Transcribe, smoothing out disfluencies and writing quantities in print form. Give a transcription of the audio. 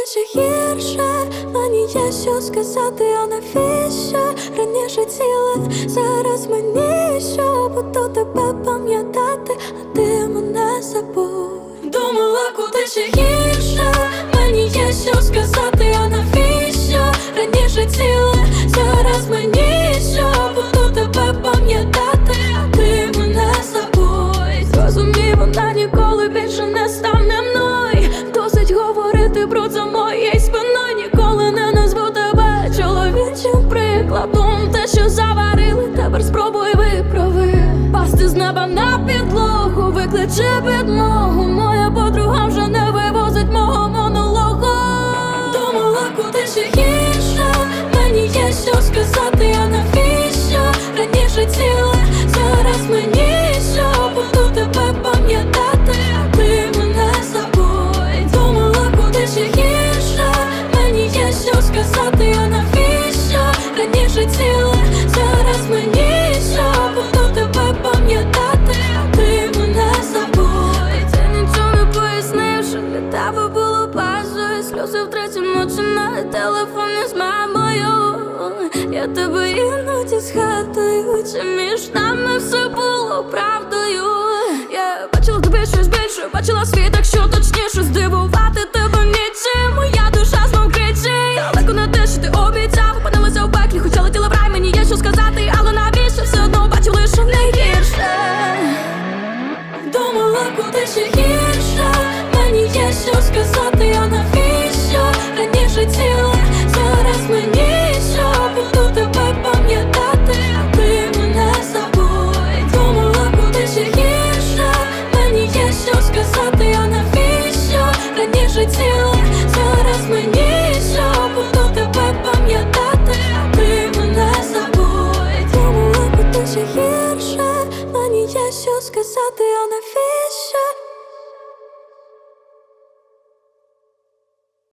ще гірше, мені є що сказати, а навіщо? Раніше ціле, зараз мені що? Буду тебе пам'ятати, а ти мене забудь. Думала, куди ще гірше, мені є що сказати, а навіщо? Раніше ціле, зараз мені що? Буду тебе пам'ятати, а ти мене забудь. Зрозумій, вона ніколи більше не стане мною. Досить говорити про це моєю спиною. Ніколи не назву тебе чоловічим прикладом. Те, що заварили, тепер спробуй виправи. Пасти з неба на підлогу, викличе підмогу. Моя подруга вже не вивозить мого монологу. Думала, куди ще гірше, мені є що сказати, а навіщо? Раніше ціле, зараз мені що? Буду тебе пам'ятати, а ти мене забудь. Думала, куди ще гірше, мені є що сказати, а навіщо? Раніше ціле, зараз мені що? Буду тебе пам'ятати, а ти мене забудь. Ти нічого не пояснив, що для тебе було базою. Сльози втретє ночі на телефоні з мамою. Я тебе іноді згадую, чи між нами все було правдою. Я бачила тобі щось більше, бачила світ, так що точніше. Здивувати тебе нічим, моя душа знов кричить. Далеко не те, що ти обіцяв, опинилася у пеклі, хоча летіла в рай. Мені є що сказати, але навіщо? Все одно бачу лише найгірше. Думала, куди ще гірше, мені є що сказати, а навіщо? Раніше ціле, зараз мені що? Буду тебе пам'ятати, а ти мене забудь. Думала, куди ще гірше, мені є що сказати, а навіщо? Раніше ціле, зараз мені що? Буду тебе пам'ятати, а ти мене забудь. Думала, куди ще гірше, мені є що сказати, а навіщо?